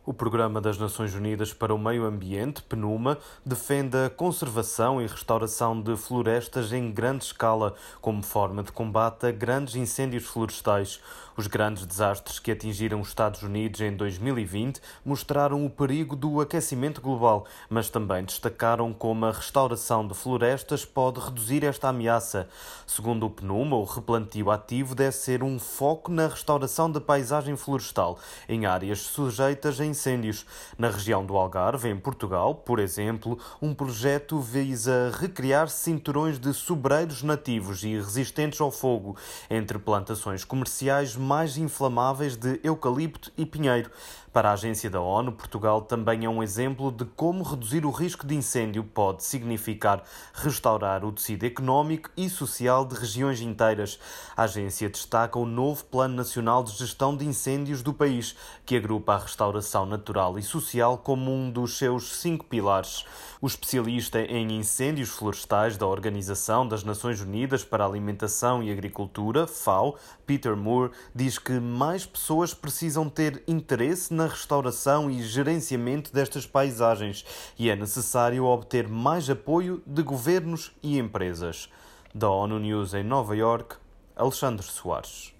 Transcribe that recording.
O Programa das Nações Unidas para o Meio Ambiente, PNUMA, defende a conservação e restauração de florestas em grande escala, como forma de combate a grandes incêndios florestais. Os grandes desastres que atingiram os Estados Unidos em 2020 mostraram o perigo do aquecimento global, mas também destacaram como a restauração de florestas pode reduzir esta ameaça. Segundo o PNUMA, o replantio ativo deve ser um foco na restauração da paisagem florestal, em áreas sujeitas a incêndios. Na região do Algarve, em Portugal, por exemplo, um projeto visa recriar cinturões de sobreiros nativos e resistentes ao fogo entre plantações comerciais mais inflamáveis de eucalipto e pinheiro. Para a agência da ONU, Portugal também é um exemplo de como reduzir o risco de incêndio pode significar restaurar o tecido económico e social de regiões inteiras. A agência destaca o novo Plano Nacional de Gestão de Incêndios do país, que agrupa a restauração natural e social como um dos seus 5 pilares. O especialista em incêndios florestais da Organização das Nações Unidas para a Alimentação e Agricultura, FAO, Peter Moore, diz que mais pessoas precisam ter interesse na restauração e gerenciamento destas paisagens e é necessário obter mais apoio de governos e empresas. Da ONU News em Nova Iorque, Alexandre Soares.